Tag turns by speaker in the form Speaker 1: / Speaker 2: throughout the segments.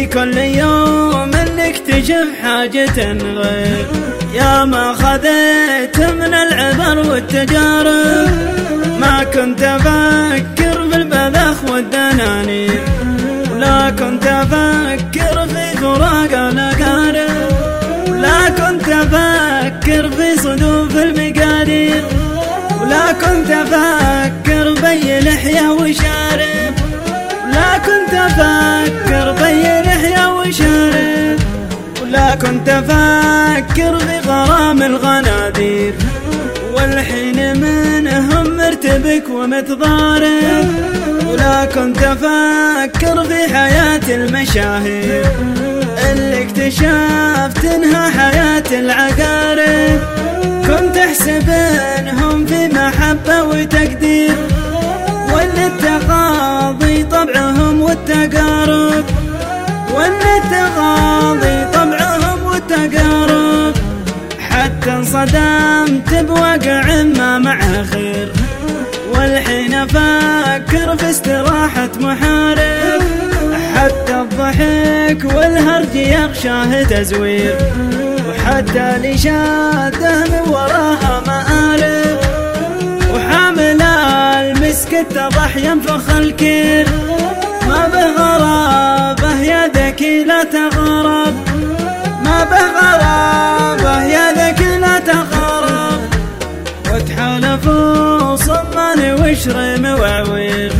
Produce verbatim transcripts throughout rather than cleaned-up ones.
Speaker 1: كل يوم نكتشف حاجة غير، يا ما خذيت من العبر والتجارب، ما كنت أفكر بالبذخ والدنانير، ولا كنت أفكر في فراق الأقارب، ولا كنت أفكر في صدوف المقادير، ولا كنت أفكر بي لحية وشارب، ولا كنت أفكر بي لحية وشارب، ولا كنت أفكر بغرام الغنادير، والحين منهم مرتبك ومتضارب، ولا كنت أفكر في حياة المشاهير اللي اكتشفت انها حياة العقارب، كنت احسب انهم في محبة وتقدير، وان التقاضي طبعهم والتقارب، وان التقاضي طبعهم والتقارب، حتى انصدمت بواقع ما معه خير، والحين افكر في استراحة محارب، حتى الضحك والهرج يغشاه تزوير، وحتى اللي شاده من وراها مآرب، وحامل المسك اتضح ينفخ الكير، ما به غرابه يا ذكي لا تغرب، ما به غرابه يا ذكي لا تغرب، وتحالفوا صمان وشرم وعوير،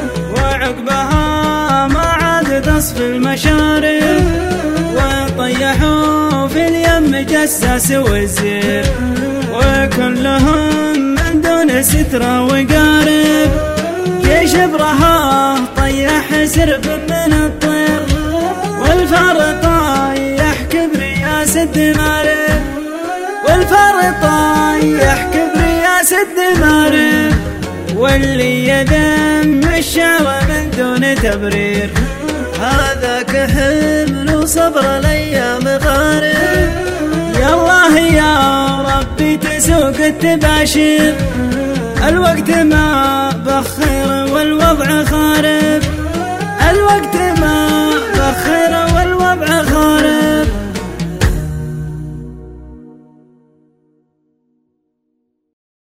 Speaker 1: وعقبها ما عاد تصفي المشارب، وطيحوا في اليم جساس وزير، وكلهم من دون سترة وقارب، جيش برها طيح سرب من الطير، والفار طيح كبرياس الدمارب، والفار طيح كبرياس الدمارب، واللي يدم الشعوى من دون تبرير، هذاك حمل وصبر الايام غارب، يا الله يا ربي تسوق التباشير، الوقت ما بخير والوضع خارب، الوقت